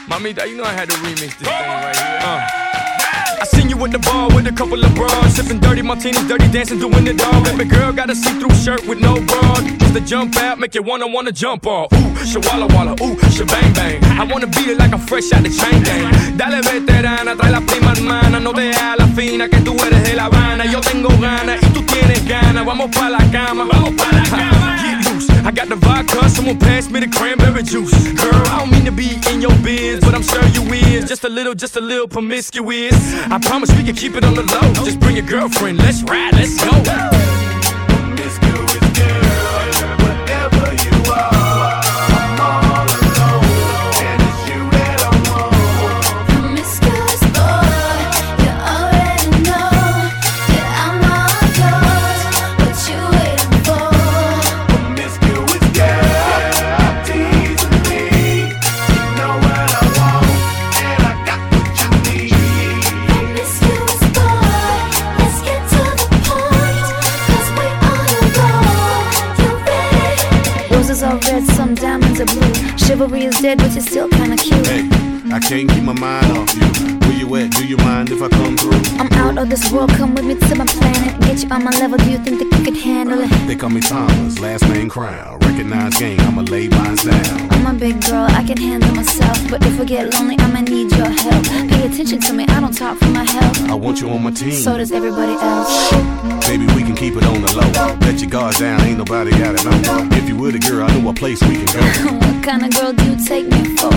Mamita, you know I had to remix this thing right here. I seen you at the bar with a couple of bras, sipping dirty martinis, dirty dancing, doing it all. Baby girl got a see-through shirt with no bra. Just to jump out, make you wanna jump off. Ooh, shawala walla, ooh, shabang bang. I wanna beat it like I'm fresh out the chain gang. Dale veterana, trae la prima hermana, no deja la fina que tú eres de La Habana. Yo tengo ganas y tú tienes ganas, vamos pa la cama, vamos pa la cama. Get loose, I got the vodka, someone pass me the cranberry juice. Girl, I don't mean to be in your biz, but I'm sure you is. Just a little promiscuous. I promise we can keep it on the low. Just bring your girlfriend, let's ride, let's go. Promiscuous girl, whatever you are, I'm all alone, and it's you that I want. Promiscuous boy, you already know that I'm all yours. What you waiting for? Promiscuous girl, teasing me. You know what I want, and I got what you need. Promiscuous boy, let's get to the point, 'cause we on a roll. You ready? Roses are red, some diamonds are blue. Chivalry is dead, but you're still kinda cute. Hey, I can't keep my mind off you. Where you at? Do you mind if I come through? I'm out of this world, come with me to my planet. Get you on my level, do you think that you could handle it? They call me Thomas, last name Crown. Recognize game, I'ma lay mines down. I'm a big girl, I can handle myself. But if I get lonely, I'ma need your help. Pay attention to me, I don't talk for my health. I want you on my team. So does everybody else. Baby, we can keep it on the low. Let your guard down, ain't nobody got it on. If you were the girl, I know a place we can go. What kind of girl do you take me for?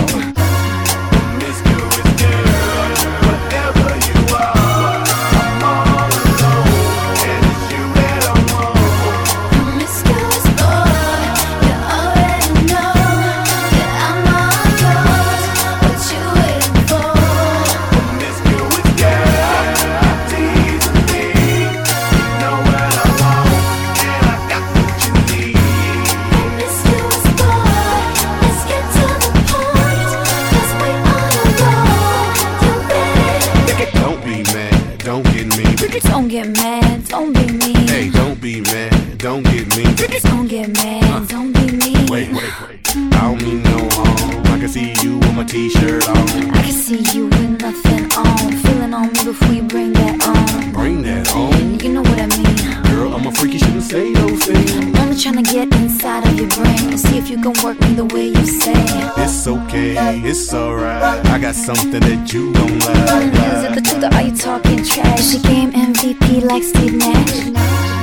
Promiscuous girl, whatever you are, I'm all alone, and it's you that I want. Promiscuous boy, you already know that I'm all yours. What you waiting for? Promiscuous girl, teasing me. You know what I want, and I got what you need. Promiscuous boy, let's get to the point, 'cause we on a roll. You ready? Don't be mad, don't get me. Don't get mad, don't be mean. Hey, don't be mad, don't get me. Don't get mad, don't be mean. Wait. I don't mean no harm. I can see you with my t-shirt on. I can see you with nothing on. Feeling on me before you bring that on. Bring that on. You know what I mean. Girl, I'm a freak, you shouldn't say those things. I'm only trying to get inside of your brain and see if you can work me the way you say. It's okay, it's alright. I got something that you don't Is it like. the truth or are you talking trash? She game MVP like Steve Nash.